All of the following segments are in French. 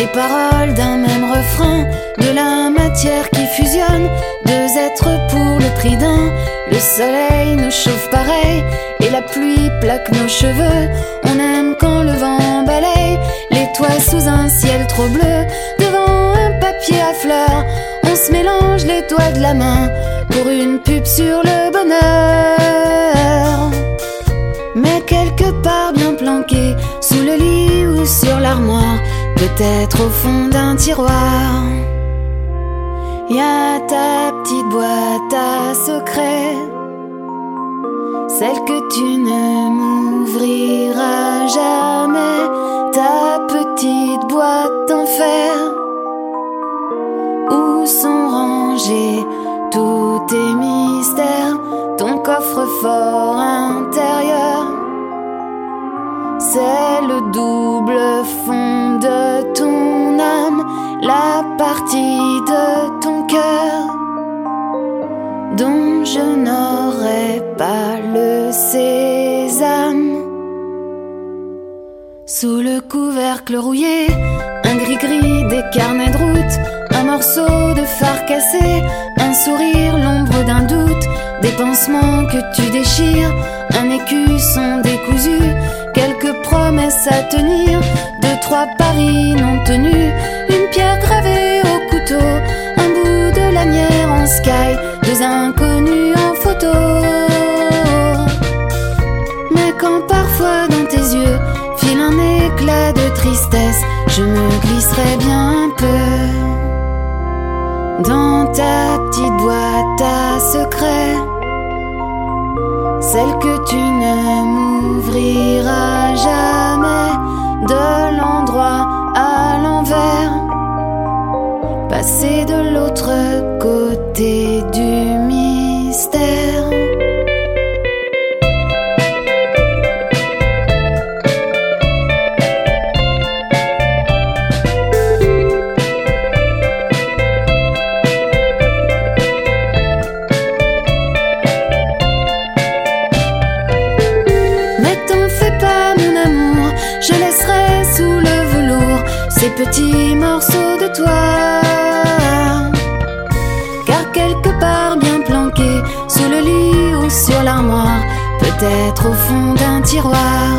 paroles d'un même refrain, de la matière qui fusionne, deux êtres pour le prix d'un. Le soleil nous chauffe pareil et la pluie plaque nos cheveux. On aime quand le vent balaye les toits sous un ciel trop bleu. Devant un papier à fleurs, on se mélange les doigts de la main pour une pub sur le bonheur. Mais quelque part bien planqué, sous le lit ou sur l'armoire, peut-être au fond d'un tiroir, y a ta petite boîte à secrets, celle que tu ne m'ouvriras jamais, ta petite boîte en fer, où sont rangés tous tes mystères, ton coffre-fort intérieur. C'est le double fond de ton âme, la partie de ton cœur dont je n'aurai pas le sésame. Sous le couvercle rouillé, un gris-gris des carnets de route, un morceau de phare cassé, un sourire, l'ombre d'un doute, des pansements que tu déchires, un écusson décousu, quelques promesses à tenir, deux, trois paris non tenus, une pierre gravée au couteau, un bout de lanière en sky, deux inconnus en photo. Mais quand parfois dans tes yeux file un éclat de tristesse, je me glisserai bien un peu dans ta petite boîte à secrets, celle que tu ne m'ouvriras jamais, de l'endroit à l'envers, passer de l'autre côté du mystère. Ces petits morceaux de toi, car quelque part bien planqué, sous le lit ou sur l'armoire, peut-être au fond d'un tiroir,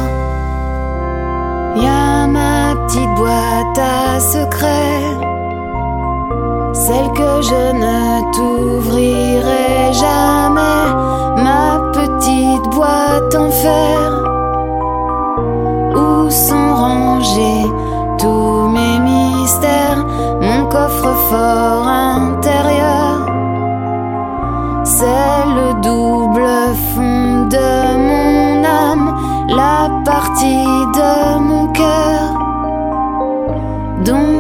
y a ma petite boîte à secrets, celle que je ne t'ouvrirai jamais, ma petite boîte en fer, où sont rangés tous mes mystères, mon coffre-fort intérieur. C'est le double fond de mon âme, la partie de mon cœur dont